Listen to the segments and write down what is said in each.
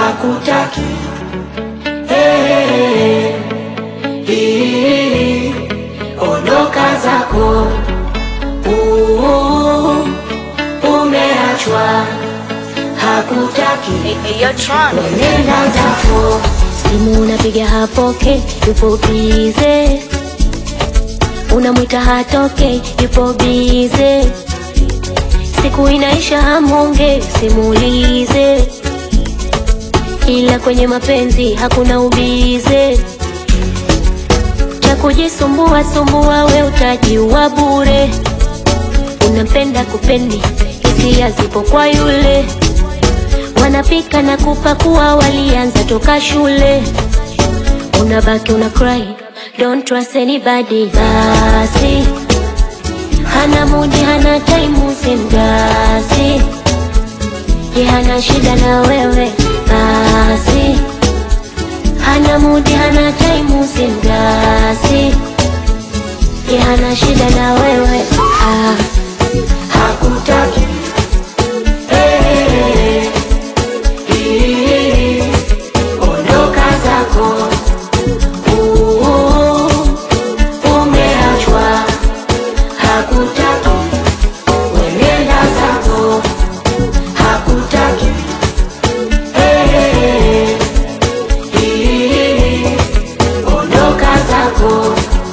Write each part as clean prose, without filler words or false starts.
hakutaki. Hey, ondoka zako, umeachwa, hakutaki. Nenda zako. Simu unapiga hapoke, yupo bize. Unamwita hatoke, yupo bize. Siku inaisha hamonge, simulize. Ila kwenye mapenzi hakuna ubize. Cha kujisumbua sumbua we utajiua bure. Unampenda kupendi, hisia zipo kwa yule. Wanapika na kupakua walianza toka shule. Unabaki una cry, don't trust anybody. Basi hana mudi, hana time, usimgasi. Ye hana shida na wewe. Basi hana mudi, hana time, usimgasi. Ye hana shida na wewe. Hakutaki. Ondoka zako, umeachwa, hakutaki. Nenda zako, hakutaki. Ondoka zako,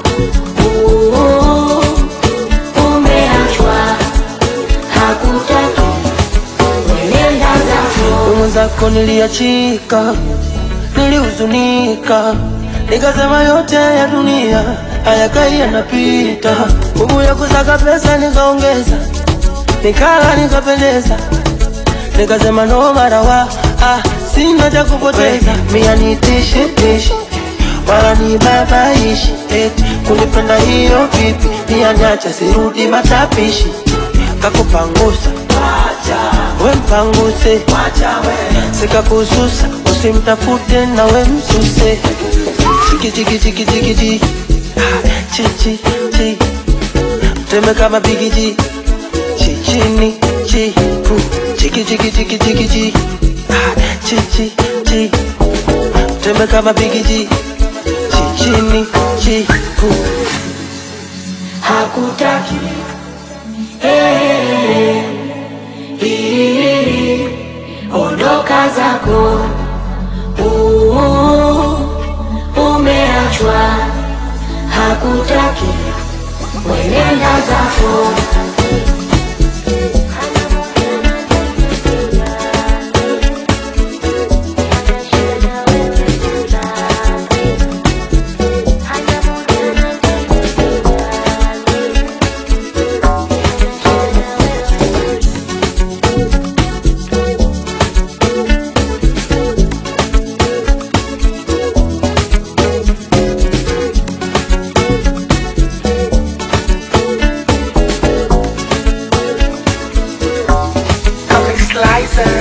umeachwa, hakutaki. Nenda zako. Mwenzako niliachika, nilihuzunika, nikasema yote ya dunia hayakai yanapita. Nguvu ya kusaka pesa nikaongeza, nikala nikapendeza, nikasema no matter what, sina cha kupoteza. Mia nitishi tishi wala ni babaishi, kunipenda hiyo vipi? Mia niacha sirudi matapishi. Kakupangusa we mpanguse, sika kususa usimtafute na we msuse. Chiki chiki chiki chiki chiki, chi chi chi, teme kama bigi ji, chi chini chi pu. Chiki chiki chiki chiki chi, chi chi chi, teme kama bigi ji, chi chini chi pu. Hakutaki. Ondoka zako, umeachwa, hakutaki. Nenda zako. Slicer.